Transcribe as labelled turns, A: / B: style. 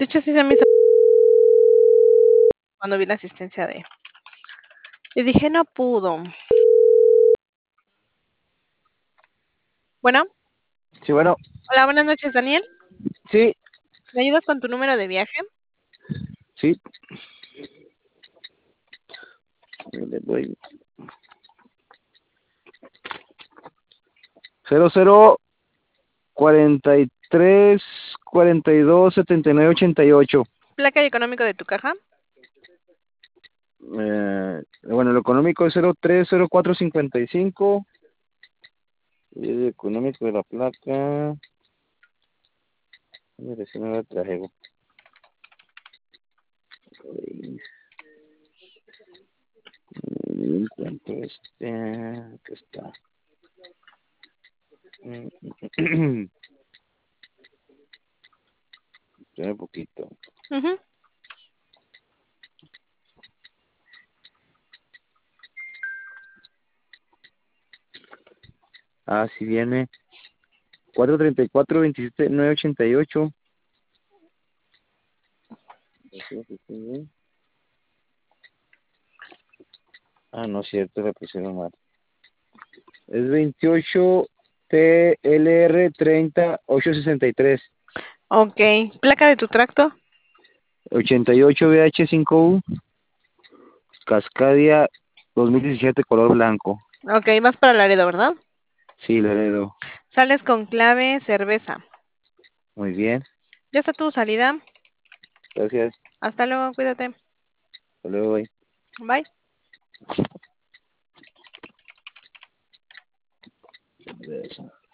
A: hecho, sí se me hizo cuando vi la asistencia de... Y dije, no pudo. Bueno,
B: Sí, bueno,
A: hola, buenas noches, Daniel.
B: sí,
A: ¿Me ayudas con tu número de viaje?
B: sí. Le doy 0043 42 79 88.
A: Placa y económico de tu caja.
B: Bueno, lo económico es 030455 y el económico de la placa. Mire, si no la traje. Encuentro aquí está. Espera un poquito.
A: Ujú.
B: Ah, sí viene 434 27 988. Ah, no es cierto, le pusieron mal. Es 28 TLR 30863.
A: Ok, placa de tu tracto.
B: 88 BH5U Cascadia 2017 color blanco.
A: Ok, vas para Laredo, ¿verdad?
B: Sí, Laredo.
A: Sales con clave cerveza.
B: Muy bien.
A: Ya está tu salida.
B: Gracias.
A: Hasta luego, cuídate.
B: Hasta luego.
A: Bye.
B: Bye.